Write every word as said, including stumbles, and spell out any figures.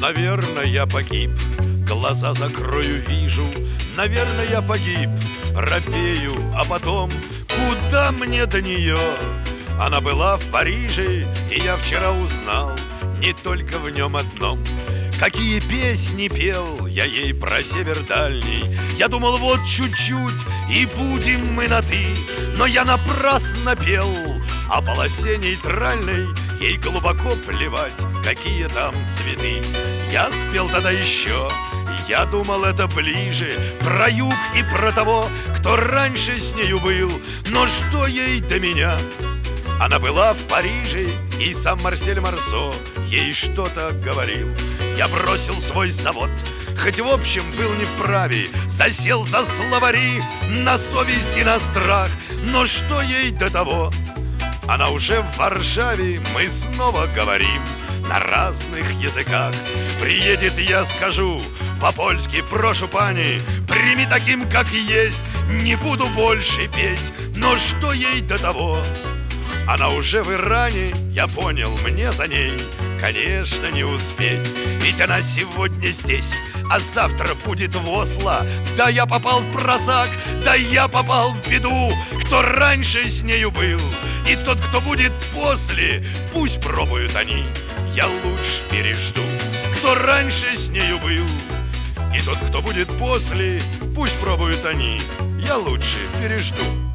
Наверное, я погиб, глаза закрою, вижу. Наверное, я погиб, робею, а потом куда мне до нее? Она была в Париже, и я вчера узнал не только в нем одном. Какие песни пел я ей про север дальний. Я думал, вот чуть-чуть, и будем мы на «ты». Но я напрасно пел о полосе нейтральной. Ей глубоко плевать, какие там цветы. Я спел тогда еще, я думал, это ближе, про юг и про того, кто раньше с нею был. Но что ей до меня? Она была в Париже, и сам Марсель Марсо ей что-то говорил. Я бросил свой завод, хоть в общем был не вправе, засел за словари на совесть и на страх. Но что ей до того? Она уже в Варшаве, мы снова говорим на разных языках. Приедет, я скажу по-польски: прошу, пани, прими таким, как есть, не буду больше петь. Но что ей до того? Она уже в Иране, я понял, мне за ней, конечно, не успеть. Ведь она сегодня здесь, а завтра будет в Осло. Да я попал в просак, да я попал в беду. Кто раньше с нею был, и тот, кто будет после, пусть пробуют они, я лучше пережду. Кто раньше с нею был, и тот, кто будет после, пусть пробуют они, я лучше пережду.